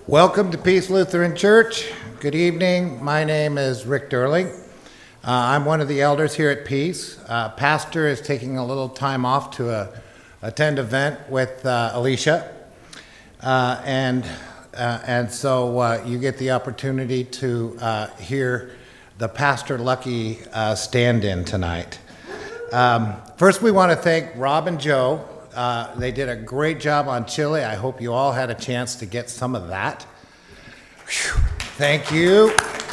Welcome to Peace Lutheran Church. Good evening. My name is Rick Durling. I'm one of the elders here at Peace. Pastor is taking a little time off to attend an event with Alicia. And so you get the opportunity to hear the Pastor Lucky stand-in tonight. First, we want to thank Rob and Joe. They did a great job on chili. I hope you all had a chance to get some of that. Whew. Thank you.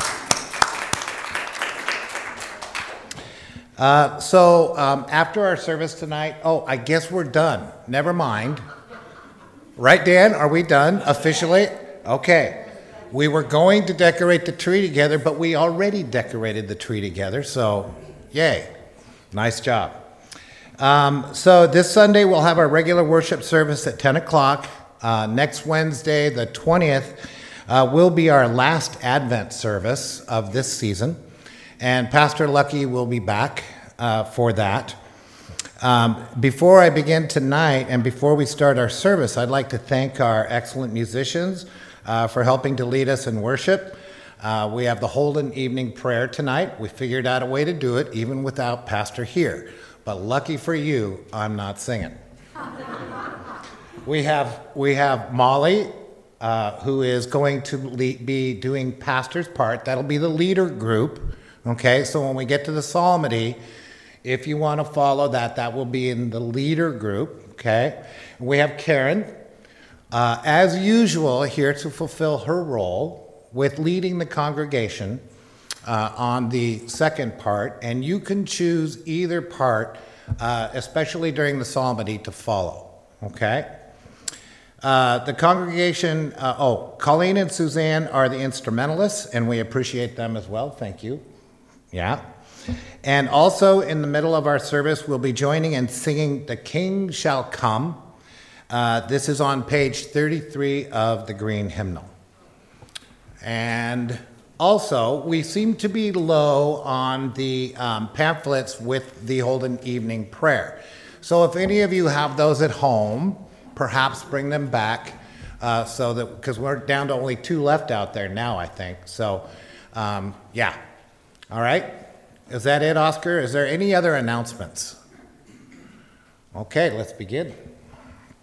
So after our service tonight, I guess we're done. Never mind. Right, Dan? Are we done officially? Okay. We were going to decorate the tree together, but we already decorated the tree together, so yay. Nice job. So this Sunday we'll have our regular worship service at 10 o'clock. Next Wednesday, the 20th, will be our last Advent service of this season. And Pastor Lucky will be back for that. Before I begin tonight and before we start our service, I'd like to thank our excellent musicians for helping to lead us in worship. We have the Holden evening prayer tonight. We figured out a way to do it even without Pastor here. But lucky for you, I'm not singing. We have Molly, who is going to be doing Pastor's part. That'll be the leader group. Okay, so when we get to the psalmody, if you want to follow that will be in the leader group. Okay, we have Karen, as usual, here to fulfill her role with leading the congregation on the second part, and you can choose either part, especially during the psalmody, to follow. Okay. The congregation, Colleen and Suzanne are the instrumentalists, and we appreciate them as well. Thank you. Yeah. And also in the middle of our service, we'll be joining and singing "The King Shall Come." This is on page 33 of the Green Hymnal. And also, we seem to be low on the pamphlets with the Holden evening prayer. So if any of you have those at home, perhaps bring them back so that, because we're down to only 2 left out there now, I think. So, yeah. All right. Is that it, Oscar? Is there any other announcements? Okay, let's begin.